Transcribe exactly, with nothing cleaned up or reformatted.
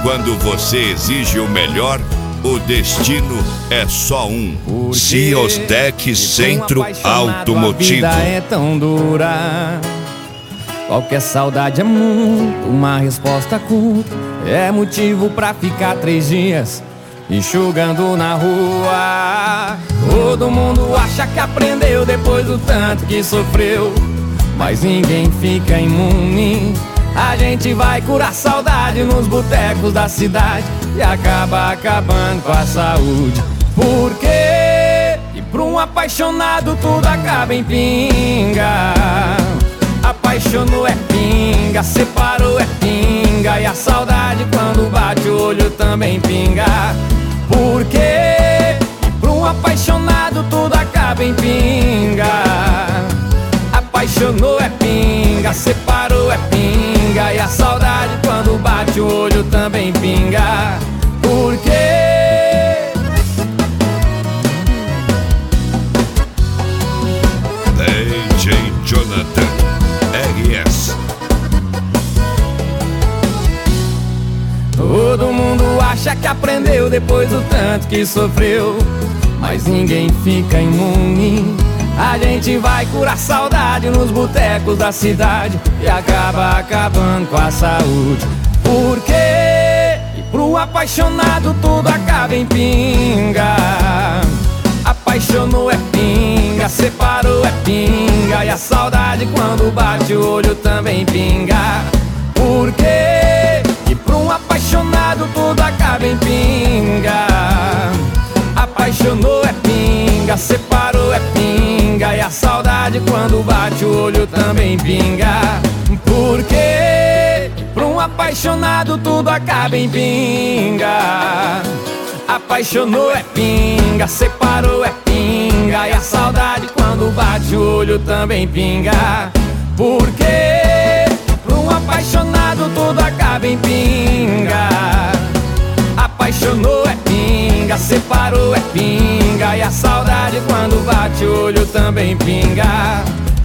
Quando você exige o melhor, o destino é só um. Ciostec Centro Automotivo. A vida é tão dura. Qualquer saudade é muito, uma resposta curta é motivo pra ficar três dias enxugando na rua. Todo mundo acha que aprendeu depois do tanto que sofreu, mas ninguém fica imune. A gente vai curar saudade nos botecos da cidade e acaba acabando com a saúde. Porque e pra um apaixonado tudo acaba em pinga. Apaixonou é pinga, separou é pinga, e a saudade quando bate o olho também pinga. Porque e pra um apaixonado tudo acaba em pinga. Apaixonou é pinga, separou é pinga, e a saudade quando bate o olho também pinga. Porque D J Jonathan R S. todo mundo acha que aprendeu depois do tanto que sofreu, mas ninguém fica imune. A gente vai curar saudade nos botecos da cidade e acaba acabando com a saúde. Porque e pro apaixonado tudo acaba em pinga. Apaixonou é pinga, separou é pinga, e a saudade quando bate o olho também pinga. Porque e pra um apaixonado tudo acaba em pinga. Apaixonou é pinga, separou é pinga, e a saudade quando bate o olho também pinga. Porque pra um apaixonado tudo acaba em pinga. Apaixonou é pinga, separou é pinga, e a saudade quando bate o olho também pinga. Porque pra um apaixonado tudo acaba em pinga. Apaixonou é pinga, separou é pinga, e a saudade quando bate o olho também pinga.